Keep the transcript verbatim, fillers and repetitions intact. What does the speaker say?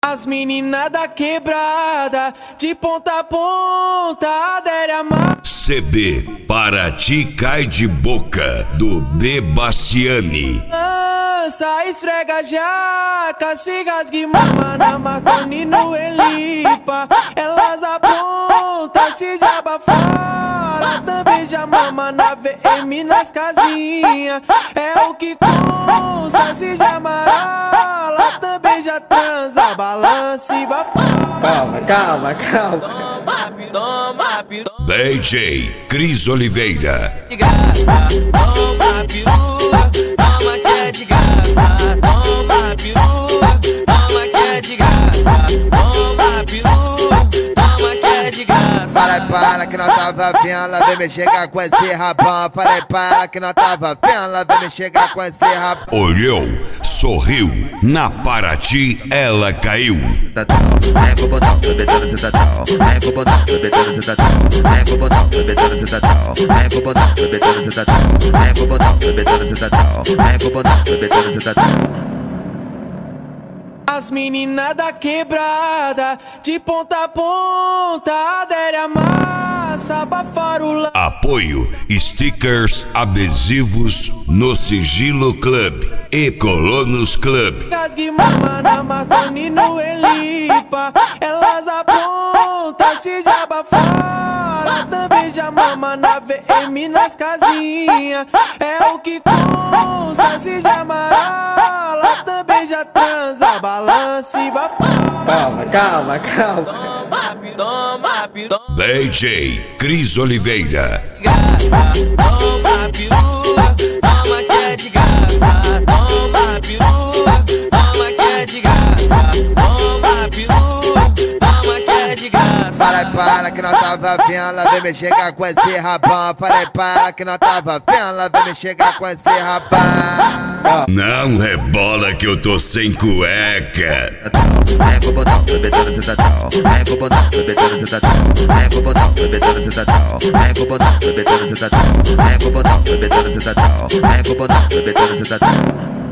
As meninas da quebrada, de ponta a ponta, adere a mar. C D Para Ti Cai de Boca, do Debastiani. Lança, esfrega jaca, se rasgue mama na Marconi no Elipa. Elas apontam, se jaba fora, também já mama na V M nas casinhas. É o que consta, se já marala, também já transa, balança e bafora. Calma, calma, calma. Toma, toma, toma. D J Cris Oliveira. De graça, toma perua, toma que é de graça, toma perua, toma que é de graça, toma perua, toma que é de graça. Falei pra ela que não tava vendo, vem me chegar com esse rabão. Falei pra ela que não tava vendo, vem me chegar com esse rabão. Olhou, sorriu, na Paraty ela caiu. Vem com o botão, bebendo cidadão. Vem com o botão, bebendo cidadão. Vem com o botão, bebendo cidadão. Vem com o botão, bebendo cidadão. Vem com o botão, bebendo cidadão. Vem com o botão, bebendo cidadão. As meninas da quebrada, de ponta a ponta, adere a massa, bafarula. Apoio stickers adesivos no Sigilo Club e Colonos Club. Rasgue mama na Marconi no Elipa. Elas apontam, se jaba fora, também já mama na V M nas casinhas. É o que consta, se já marala, também já transa, balança e bafora. Calma, calma, calma. Toma, toma, toma. D J Cris Oliveira. De graça, toma perua, toma que é de graça, toma perua, toma que é de graça, toma perua, toma que é de graça. Falei pra ela que não tava vendo, vem me chegar com esse rabão. Falei pra ela que não tava vendo, vem me chegar com esse rabão. Não rebola que eu tô sem cueca. Vem com o botão, bebendo cidadão. Vem com o botão, bebendo cidadão. Vem com o botão, bebendo cidadão. Vem com o botão, bebendo cidadão. Vem com o botão, bebendo cidadão. Vem com o botão, bebendo cidadão.